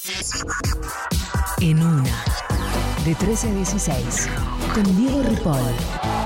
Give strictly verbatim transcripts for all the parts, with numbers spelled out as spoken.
En una, de trece a dieciséis, con Diego Ripoll.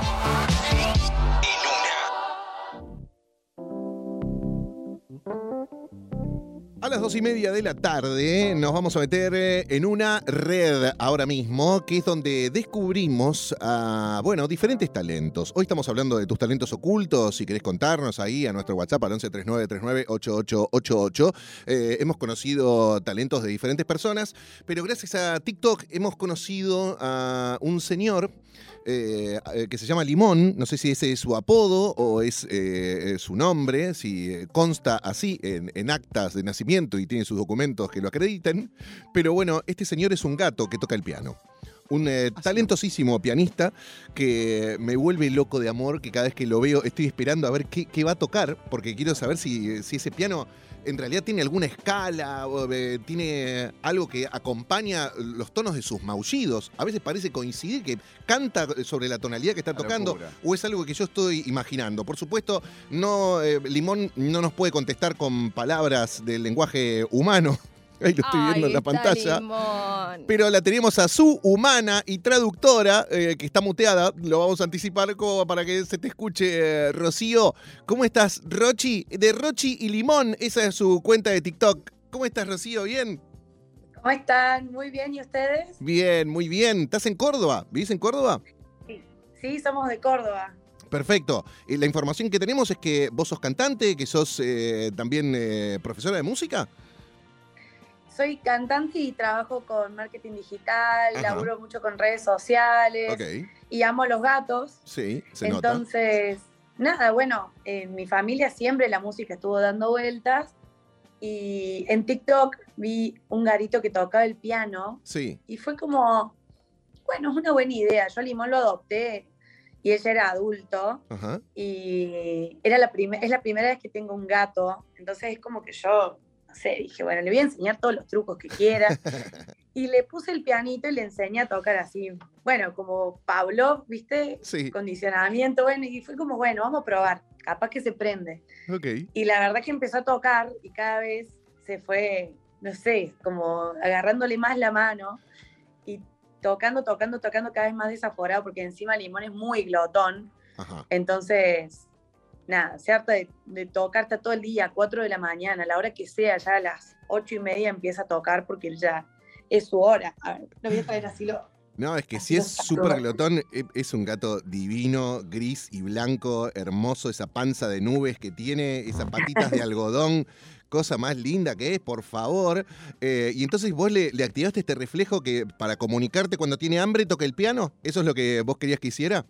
A las dos y media de la tarde nos vamos a meter en una red ahora mismo, que es donde descubrimos, uh, bueno, diferentes talentos. Hoy estamos hablando de tus talentos ocultos. Si querés contarnos ahí a nuestro WhatsApp al once treinta y nueve treinta y nueve ochenta y ocho ochenta y ocho. Eh, hemos conocido talentos de diferentes personas, pero gracias a TikTok hemos conocido a un señor Eh, que se llama Limón. No sé si ese es su apodo o es eh, su nombre, si consta así en, en actas de nacimiento y tiene sus documentos que lo acrediten, pero bueno, este señor es un gato que toca el piano. Un eh, talentosísimo pianista que me vuelve loco de amor, que cada vez que lo veo estoy esperando a ver qué, qué va a tocar, porque quiero saber si, si ese piano en realidad tiene alguna escala, o, eh, tiene algo que acompaña los tonos de sus maullidos. A veces parece coincidir que canta sobre la tonalidad que está tocando, o es algo que yo estoy imaginando. Por supuesto, no, eh, Limón no nos puede contestar con palabras del lenguaje humano. Ahí lo estoy Ay, viendo en la pantalla. Limón. Pero la tenemos a su humana y traductora, eh, que está muteada. Lo vamos a anticipar como para que se te escuche, eh, Rocío. ¿Cómo estás, Rochi? De Rochi y Limón, esa es su cuenta de TikTok. ¿Cómo estás, Rocío? ¿Bien? ¿Cómo están? Muy bien, ¿y ustedes? Bien, muy bien. ¿Estás en Córdoba? ¿Vivís en Córdoba? Sí, sí, somos de Córdoba. Perfecto. Y la información que tenemos es que vos sos cantante, que sos eh, también eh, profesora de música. Soy cantante y trabajo con marketing digital, Ajá. laburo mucho con redes sociales, Ok. y amo los gatos. Sí, se nota. Entonces, nada, bueno, en mi familia siempre la música estuvo dando vueltas y en TikTok vi un gatito que tocaba el piano Sí. y fue como, bueno, es una buena idea. Yo a Limón lo adopté y ella era adulto. Ajá. Y era la prim- es la primera vez que tengo un gato, entonces es como que yo, no sé, dije, bueno, le voy a enseñar todos los trucos que quiera. Y le puse el pianito y le enseñé a tocar así, bueno, como Pablo, ¿viste? Sí. Condicionamiento, bueno, y fue como, bueno, vamos a probar, capaz que se prende. Ok. Y la verdad que empezó a tocar y cada vez se fue, no sé, como agarrándole más la mano y tocando, tocando, tocando cada vez más desaforado, porque encima Limón es muy glotón. Ajá. Entonces, nada, se harta de, de tocar hasta todo el día, a cuatro de la mañana, a la hora que sea, ya a las ocho y media empieza a tocar porque él ya es su hora. A ver, lo voy a traer así. Lo, No, es que así si es lo saco. súper glotón, es un gato divino, gris y blanco, hermoso, esa panza de nubes que tiene, esas patitas de algodón, cosa más linda que es, por favor. Eh, y entonces vos le, le activaste este reflejo que para comunicarte cuando tiene hambre toca el piano. ¿Eso es lo que vos querías que hiciera?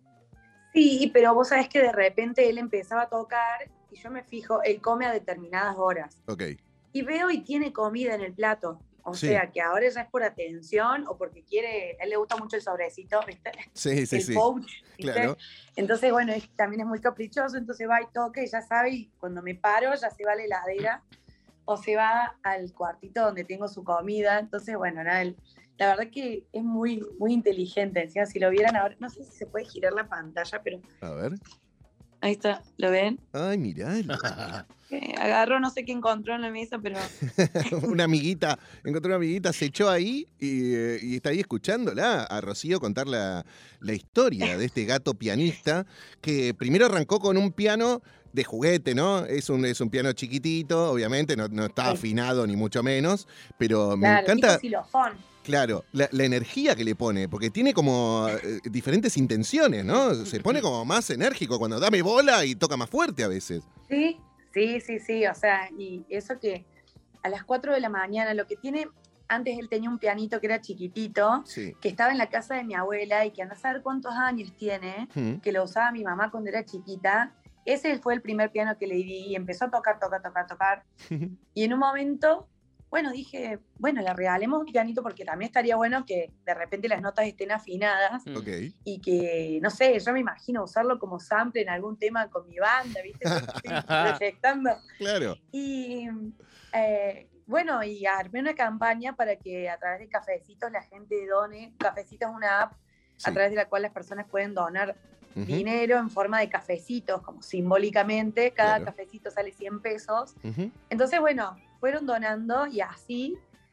Sí, pero vos sabés que de repente él empezaba a tocar y yo me fijo, él come a determinadas horas. Ok. Y veo y tiene comida en el plato. O Sí. sea, que ahora ya es por atención o porque quiere, a él le gusta mucho el sobrecito, ¿viste? Sí, sí, el sí. pouch, ¿viste? Claro. Entonces, bueno, es, también es muy caprichoso, entonces va y toca y ya sabe, y cuando me paro ya se va a la heladera o se va al cuartito donde tengo su comida. Entonces, bueno, nada, él, la verdad que es muy, muy inteligente. Encima, si lo vieran ahora, no sé si se puede girar la pantalla, pero A ver. ahí está, ¿lo ven? Ay, mirá. Eh, agarró, no sé qué encontró en la mesa, pero Una amiguita, encontró una amiguita, se echó ahí y, eh, y está ahí escuchándola a Rocío contar la, la historia de este gato pianista que primero arrancó con un piano de juguete, ¿no? Es un, es un piano chiquitito, obviamente, no, no está Sí. afinado ni mucho menos, pero me claro, encanta, tipo xilofón. claro, la, la energía que le pone, porque tiene como eh, diferentes intenciones, ¿no? Se pone como más enérgico cuando dame bola y toca más fuerte a veces. Sí, sí, sí, sí, o sea, y eso que a las cuatro de la mañana, lo que tiene, antes él tenía un pianito que era chiquitito, Sí. que estaba en la casa de mi abuela y que anda a saber cuántos años tiene, Mm. que lo usaba mi mamá cuando era chiquita. Ese fue el primer piano que le di y empezó a tocar, tocar, tocar, tocar. Y en un momento, bueno, dije, bueno, le regalemos un pianito porque también estaría bueno que de repente las notas estén afinadas Ok. y que, no sé, yo me imagino usarlo como sample en algún tema con mi banda, ¿viste? Yo estoy proyectando. Claro. Y eh, bueno, y armé una campaña para que a través de Cafecitos la gente done. Cafecitos es una app Sí. a través de la cual las personas pueden donar Ujú. dinero en forma de cafecitos, como simbólicamente. Cada Claro. cafecito sale cien pesos. Ujú. Entonces, bueno, fueron donando y así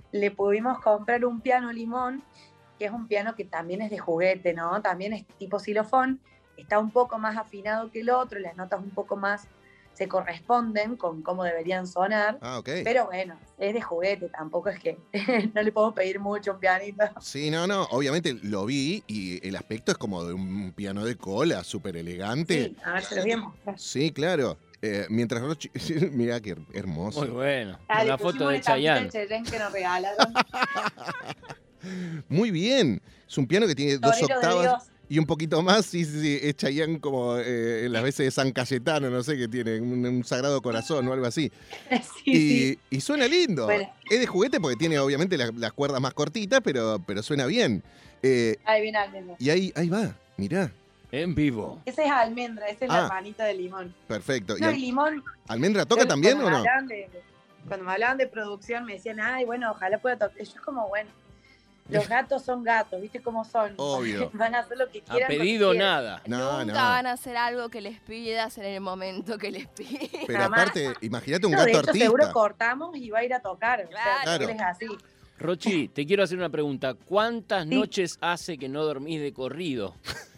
le pudimos comprar un piano Limón, que es un piano que también es de juguete, ¿no? También es tipo xilofón, está un poco más afinado que el otro, las notas un poco más se corresponden con cómo deberían sonar, Ah, ok. pero bueno, es de juguete, tampoco es que no le puedo pedir mucho a un pianito. Sí, no, no, obviamente lo vi y el aspecto es como de un piano de cola, súper elegante. Sí, a ver, se lo voy a mostrar. Sí, claro. Eh, mientras Rochi... Mirá qué her- hermoso. Muy bueno. Ah, le Una foto pusimos de una tapita Chayanne. Chayanne que nos regalaron. Muy bien. Es un piano que tiene dos Torero de octavas Dios. y un poquito más. Sí, sí, sí. Es Chayanne como eh, en las veces de San Cayetano, no sé, que tiene un, un sagrado corazón o algo así. Sí, Y, sí. y suena lindo. Bueno. Es de juguete porque tiene obviamente la- las cuerdas más cortitas, pero, pero suena bien. Eh, Ahí viene Almendra. y ahí, ahí va, mirá. En vivo. Ese es Almendra, ese es Ah. la hermanita de Limón. Perfecto. ¿Y No, Al- y Limón. Almendra toca yo, también cuando o me no? hablaban de- cuando me hablaban de producción me decían, ay, bueno, ojalá pueda tocar. Yo es como, bueno, los gatos son gatos, ¿viste cómo son? Obvio. Van a hacer lo que Ha quieran. cuando pedido quieran. nada. No, Nunca no. van a hacer algo que les pidas en el momento que les pidas. Pero Jamás. aparte, imagínate un No, de gato hecho, artista. seguro cortamos y va a ir a tocar. O sea, Claro. él es así. Rochi, te quiero hacer una pregunta. ¿Cuántas Sí. noches hace que no dormís de corrido?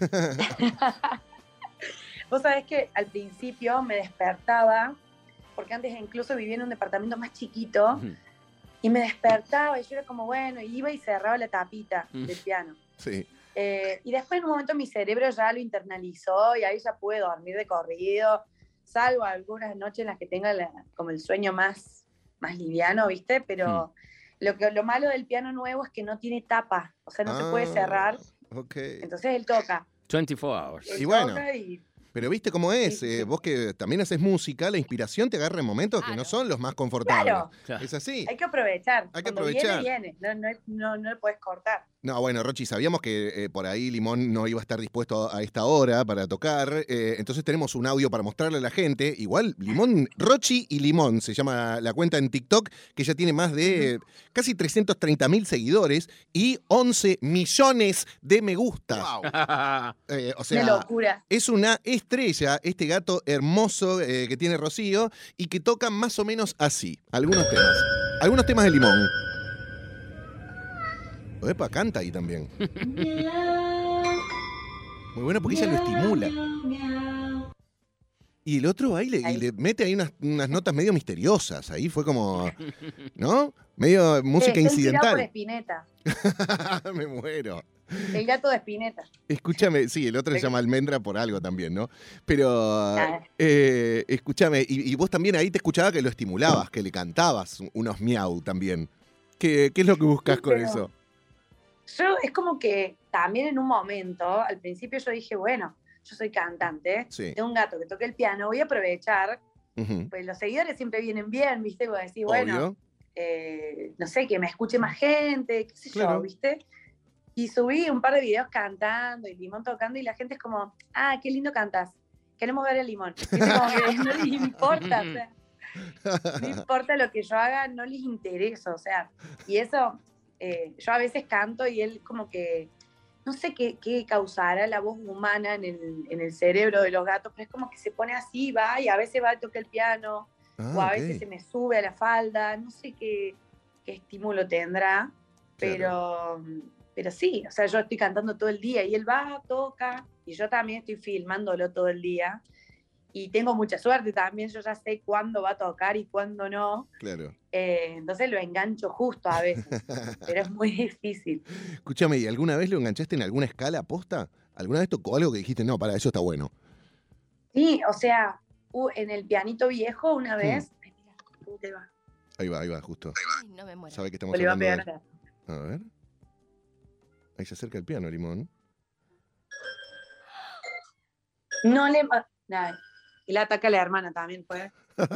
Vos sabés que al principio me despertaba, porque antes incluso vivía en un departamento más chiquito, Ujú. y me despertaba y yo era como, bueno, iba y cerraba la tapita Mm. del piano. Sí. Eh, y después en un momento mi cerebro ya lo internalizó y ahí ya pude dormir de corrido, salvo algunas noches en las que tenga la- como el sueño más, más liviano, ¿viste? Pero lo, que, lo malo del piano nuevo es que no tiene tapa, o sea, no se puede Ah, cerrar, Ok. entonces él toca. veinticuatro hours. Él Y bueno. toca y Pero viste cómo es, Sí, sí, eh, sí. vos que también haces música, la inspiración te agarra en momentos que no Claro. son los más confortables. Claro. Claro. Es así. hay que aprovechar. Hay que Cuando aprovechar. viene, viene, no, no, no, no lo puedes cortar. No, bueno, Rochi, sabíamos que eh, por ahí Limón no iba a estar dispuesto a esta hora para tocar, eh, entonces tenemos un audio para mostrarle a la gente. Igual, Limón, Rochi y Limón se llama la cuenta en TikTok, que ya tiene más de casi trescientos treinta mil seguidores y once millones de me gustas. Eh, o Una sea, locura. es una estrella este gato hermoso eh, que tiene Rocío y que toca más o menos así, algunos temas. Algunos temas de Limón. Epa, canta ahí también. Muy bueno porque ella lo estimula. Y el otro baile y Ahí. le mete ahí unas, unas notas medio misteriosas. Ahí fue como, ¿no? Medio música Eh, está inspirado por incidental. Spinetta, Me muero. el gato de Spinetta. Escúchame, sí, el otro se llama Almendra por algo también, ¿no? Pero, Ah. eh, escúchame, y, y vos también ahí te escuchaba que lo estimulabas, que le cantabas unos miau también. ¿Qué, qué es lo que buscas Sí, con pero- eso? Yo es como que también en un momento, al principio yo dije, bueno, yo soy cantante, Sí. tengo un gato que toque el piano, voy a aprovechar, Ujú. pues los seguidores siempre vienen bien, ¿viste? Voy a decir, bueno, Obvio. eh, no sé, que me escuche más gente, qué sé Claro. yo, ¿viste? Y subí un par de videos cantando y Limón tocando y la gente es como, ah, qué lindo cantas, queremos ver a Limón. ¿Viste? Como que no les importa, o sea, no importa lo que yo haga, no les interesa, o sea, y eso, eh, yo a veces canto y él como que, no sé qué, qué causará la voz humana en el, en el cerebro de los gatos, pero es como que se pone así, va, y a veces va y toca el piano, Ah, o a ok. veces se me sube a la falda, no sé qué, qué estímulo tendrá, pero, pero sí, o sea, yo estoy cantando todo el día y él va, toca, y yo también estoy filmándolo todo el día. Y tengo mucha suerte también, yo ya sé cuándo va a tocar y cuándo no. Claro. Eh, entonces lo engancho justo a veces, pero es muy difícil. Escúchame, ¿y alguna vez lo enganchaste en alguna escala posta? ¿Alguna vez tocó algo que dijiste, no, para, eso está bueno? Sí, o sea, u- en el pianito viejo una vez. Ay, mira, ¿cómo te va? Ahí va, ahí va, justo. Ay, no me muero. Sabe que O estamos le va a hablando de pegar él. acá. A ver. Ahí se acerca el piano, Limón. No le. ma- Nada. Y la ataca a la hermana también, pues.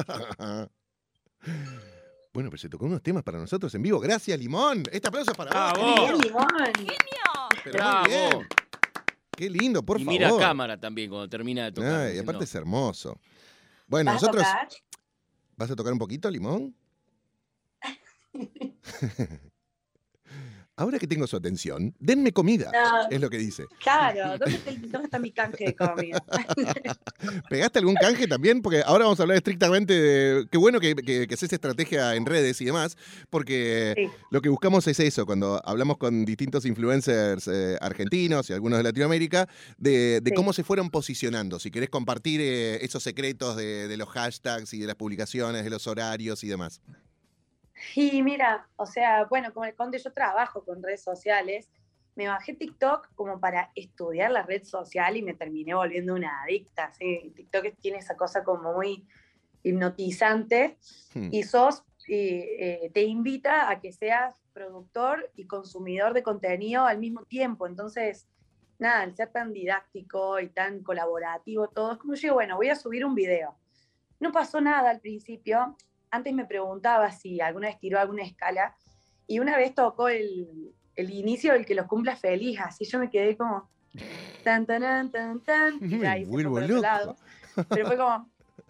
Bueno, pero se tocó unos temas para nosotros en vivo. Gracias, Limón. Este aplauso es para vos. Bravo. qué lindo. Bien, Limón. Pero Bravo. muy bien. Qué lindo, por y favor. mira a cámara también cuando termina de tocar. Ay, diciendo, aparte es hermoso. Bueno, ¿Vas a nosotros. tocar? ¿Vas a tocar un poquito, Limón? ahora que tengo su atención, denme comida, No. es lo que dice. Claro, ¿dónde está, el- dónde está mi canje de comida? ¿Pegaste algún canje también? Porque ahora vamos a hablar estrictamente de... Qué bueno que, que, que haces estrategia en redes y demás, porque Sí. lo que buscamos es eso, cuando hablamos con distintos influencers eh, argentinos y algunos de Latinoamérica, de, de Sí. cómo se fueron posicionando. Si querés compartir eh, esos secretos de, de los hashtags y de las publicaciones, de los horarios y demás. Y mira, o sea, bueno, como el Conde yo trabajo con redes sociales, me bajé TikTok como para estudiar la red social y me terminé volviendo una adicta, ¿sí? TikTok tiene esa cosa como muy hipnotizante Hmm. y sos, y, eh, te invita a que seas productor y consumidor de contenido al mismo tiempo. Entonces, nada, al ser tan didáctico y tan colaborativo todo, es como yo digo, bueno, voy a subir un video. No pasó nada al principio. Antes me preguntaba si alguna vez tiró alguna escala y una vez tocó el, el inicio del que los cumpla feliz, así yo me quedé como tan tan tan tan y Me ya hice vuelvo por otro loco. lado. Pero fue como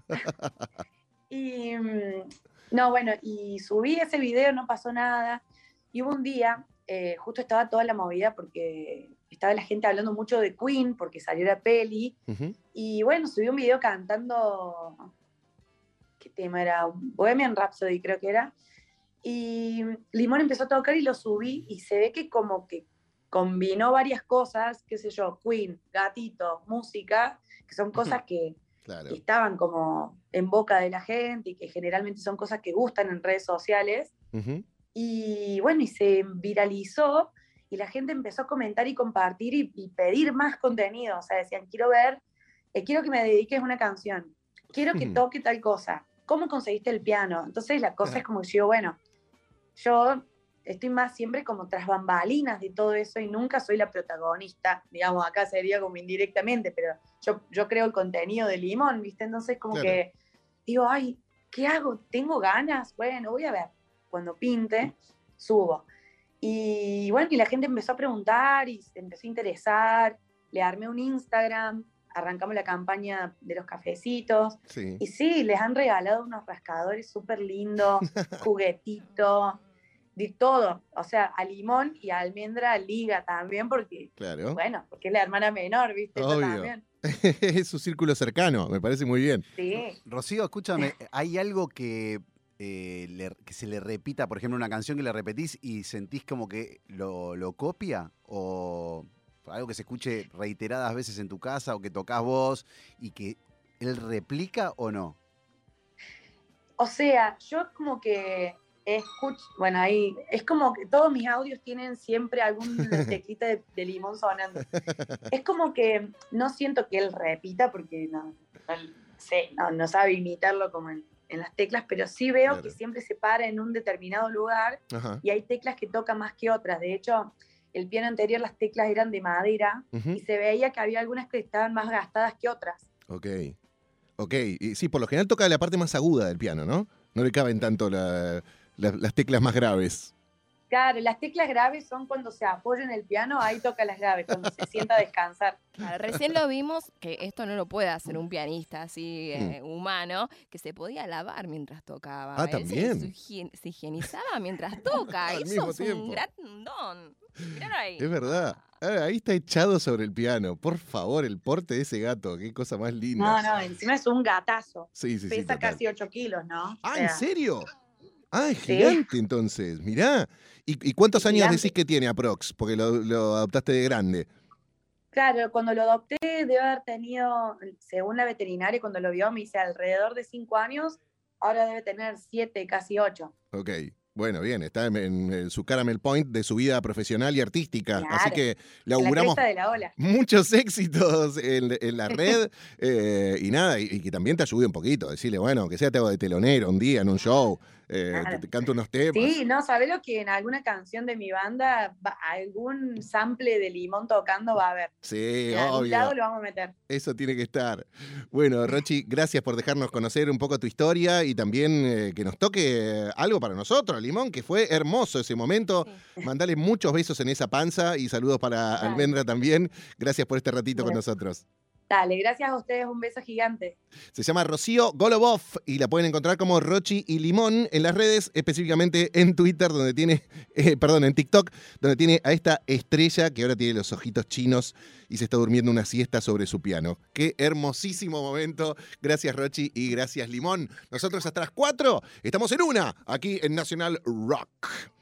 y mm, no, bueno, y subí ese video, no pasó nada y hubo un día, eh, justo estaba toda la movida porque estaba la gente hablando mucho de Queen porque salió la peli Ujú. y bueno, subí un video cantando, ¿qué tema era? Bohemian Rhapsody creo que era. Y Limón empezó a tocar y lo subí y se ve que como que combinó varias cosas, qué sé yo, Queen, gatito, música, que son cosas que, Claro. que estaban como en boca de la gente y que generalmente son cosas que gustan en redes sociales. Ujú. Y bueno, y se viralizó y la gente empezó a comentar y compartir y, y pedir más contenido. O sea, decían, quiero ver, eh, quiero que me dediques una canción, quiero que Ujú. toque tal cosa, ¿cómo conseguiste el piano? Entonces la cosa es como que yo, bueno, yo estoy más siempre como tras bambalinas de todo eso y nunca soy la protagonista, digamos, acá sería como indirectamente, pero yo, yo creo el contenido de Limón, ¿viste? Entonces como Claro. que digo, ay, ¿qué hago? ¿Tengo ganas? Bueno, voy a ver. Cuando pinte, subo. Y bueno, y la gente empezó a preguntar y se empezó a interesar, le armé un Instagram, arrancamos la campaña de los cafecitos, Sí. y sí, les han regalado unos rascadores súper lindos, juguetitos, de todo. O sea, a Limón y a Almendra liga también, porque, Claro. bueno, porque es la hermana menor, ¿viste? Ella Obvio. también. Es su círculo cercano, me parece muy bien. Sí. Rocío, escúchame, ¿hay algo que, eh, le- que se le repita, por ejemplo, una canción que le repetís y sentís como que lo, lo copia? ¿O algo que se escuche reiteradas veces en tu casa o que tocas vos y que él replica o no? O sea, yo como que escucho, bueno, ahí, es como que todos mis audios tienen siempre algún teclita de, de Limón sonando. Es como que no siento que él repita porque no, no sé, no, no sabe imitarlo como en, en las teclas, pero sí veo Claro. que siempre se para en un determinado lugar Ajá. y hay teclas que toca más que otras. De hecho, el piano anterior las teclas eran de madera Ujú. y se veía que había algunas que estaban más gastadas que otras. Ok. Ok. Y sí, por lo general toca la parte más aguda del piano, ¿no? No le caben tanto la- la- las teclas más graves. Claro, las teclas graves son cuando se apoya en el piano, ahí toca las graves, cuando se sienta a descansar. Claro, recién lo vimos que esto no lo puede hacer un pianista así eh, humano, que se podía lavar mientras tocaba. Ah, Él se- ¿también? Se, higien- se higienizaba mientras toca. Al Eso mismo es tiempo. un gran don. Miralo ahí. Es verdad. Ah, ahí está echado sobre el piano. Por favor, el porte de ese gato. Qué cosa más linda. No, no, encima es un gatazo. Sí, sí, sí. Pesa total. casi ocho kilos, ¿no? O Ah, sea, ¿en serio? Ah, es Sí. gigante entonces. Mirá. ¿Y, y cuántos Es años gigante. decís que tiene aprox? Porque lo, lo adoptaste de grande. Claro, cuando lo adopté debe haber tenido, según la veterinaria, cuando lo vio me dice alrededor de cinco años, ahora debe tener siete, casi ocho. Ok. Bueno, bien, está en, en- en su caramel point de su vida profesional y artística. Claro. Así que le La auguramos cresta de la ola. muchos éxitos en, en la red. eh, y nada, y, y que también te ayude un poquito. Decirle, bueno, que sea te hago de telonero un día en un show. eh, Claro. te, te canto unos temas. Sí, no, ¿sabés lo que en alguna canción de mi banda, va- algún sample de Limón tocando va a haber? Sí, En algún obvio. lado lo vamos a meter. Eso tiene que estar. Bueno, Rochi, gracias por dejarnos conocer un poco tu historia y también eh, que nos toque algo para nosotros, Limón, que fue hermoso ese momento. Sí. Mandale muchos besos en esa panza y saludos para Dale. Almendra también. Gracias por este ratito con Gracias. nosotros. Dale, gracias a ustedes, un beso gigante. Se llama Rocío Golubov y la pueden encontrar como Rochi y Limón en las redes, específicamente en Twitter, donde tiene, eh, perdón, en TikTok, donde tiene a esta estrella que ahora tiene los ojitos chinos y se está durmiendo una siesta sobre su piano. Qué hermosísimo momento. Gracias, Rochi, y gracias, Limón. Nosotros hasta las cuatro estamos en una, aquí en Nacional Rock.